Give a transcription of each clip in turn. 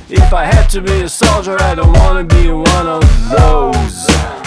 If I had to be a soldier, I don't wanna be one of those.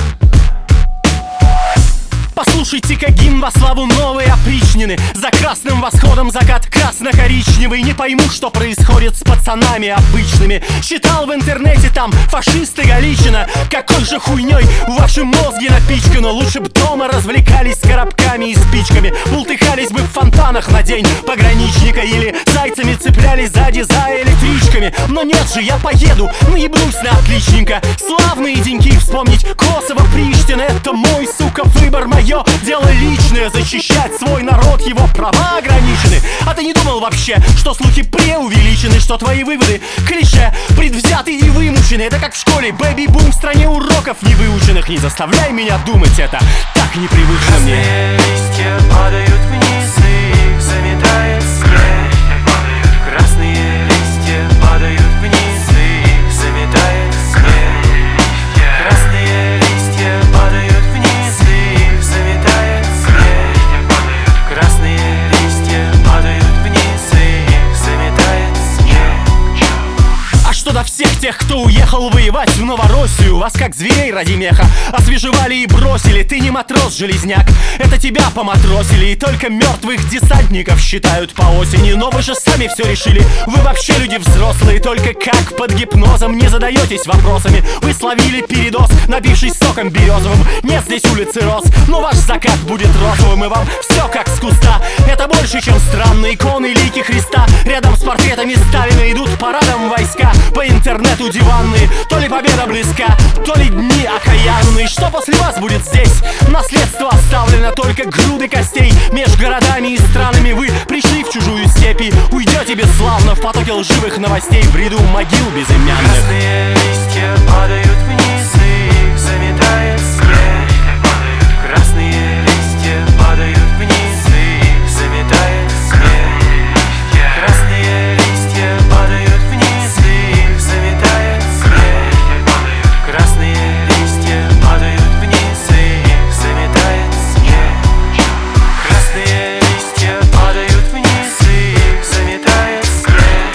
Послушайте-ка гимн во славу новой опричнины. За красным восходом закат красно-коричневый. Не пойму, что происходит с пацанами обычными. Читал в интернете, там фашисты Галичина. Какой же хуйней в ваши мозги напичкано. Лучше б дома развлекались с коробками и спичками. Бултыхались бы в фонтанах на день пограничника. Или зайцами цеплялись сзади за электричками. Но нет же, я поеду, наебнусь на отличненько. Славные деньки вспомнить Косово, Приштина. Это мой, сука, выбор, мое дело личное. Защищать свой народ, его права ограничены. А ты не думал вообще, что слухи преувеличены, что твои выводы клише, предвзяты и вымучены? Это как в школе, бэби-бум в стране уроков невыученных. Не заставляй меня думать, это так непривычно мне. Красные листья падают вниз, и их заметает снег. Красные листья падают вниз, и их заметает снег. Красные листья падают вниз, и их заметает снег. Красные листья падают вниз, и их заметает снег. А что до всех тех, кто уехал воевать в Новороссию? Вас как зверей ради меха освежевали и бросили. Ты не матрос-железняк, это тебя поматросили. И только мертвых десантников считают по осени. Но вы же сами все решили, вы вообще люди взрослые. Только как под гипнозом не задаетесь вопросами. Вы словили передоз, набившись соком березовым. Нет здесь улицы роз, но ваш закат будет розовым. И вам все как с куста. Это больше, чем странные иконы лики Христа. Рядом с портретами Сталина идут парадом войска. По интернету диванные, то ли победа близка, то ли дни окаянные. Что после вас будет здесь? Наследство оставлено, только груды костей. Меж городами и странами вы пришли в чужую степь и уйдете бесславно в потоке лживых новостей в ряду могил безымянных. Красные листья падают вниз, и их заметает снег. Красные листья падают вниз, и их заметает снег. Красные листья падают вниз, и их заметает снег. Красные листья падают вниз, и их заметает снег. Красные листья падают вниз, и их заметает снег.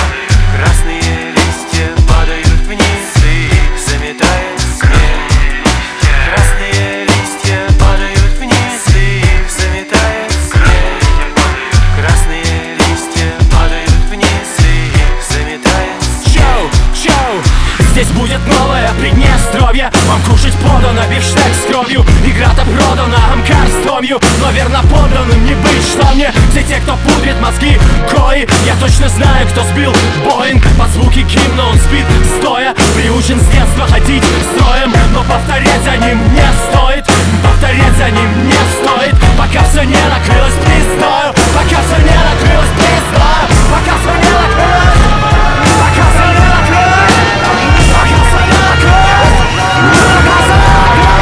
Красные листья падают вниз, и их заметает снег. Красные листья падают вниз, и их заметает снег. Красные листья падают вниз, и их заметает снег. Чоу, здесь будет новое Приднестровье. Вам кушать подано бифштег с кровью. Игра-то продана, амкар с томью. Но верно подданным не быть, что мне все те, кто пудрит мозги, кои. Я точно знаю, кто сбил Боинг. Под звуки гимна он спит стоя. Приучен с детства ходить строем. Но повторять за ним не стоит. Повторять за ним не стоит. Пока все не накрылось пиздою. Пока все не накрылось пиздою. Пока все не накрылось. Пока все не накрылось. Пока все не накрылось. Пока все не накрылось.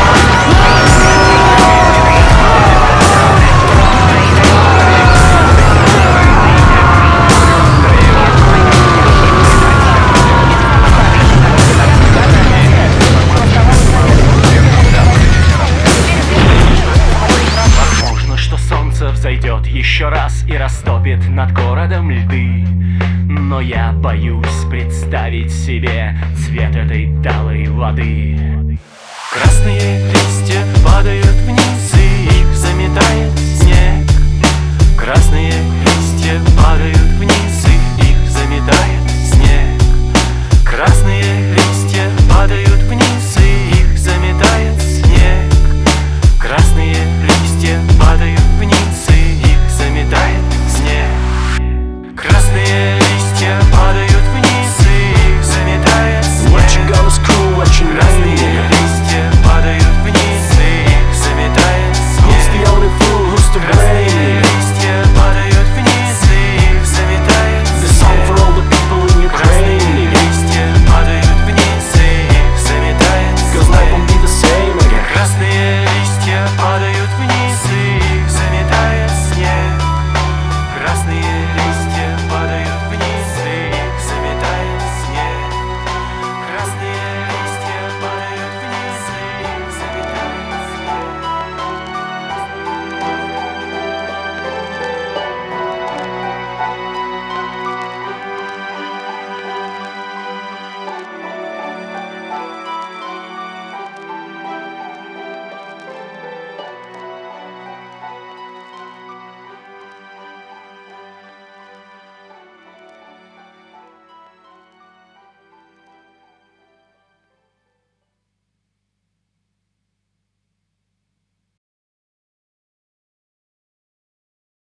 Возможно, что солнце взойдет еще раз и растопит над городом льды. Но я боюсь представить себе цвет этой талой воды. Красные листья падают вниз, и их заметает снег. Красные листья падают вниз, и их заметает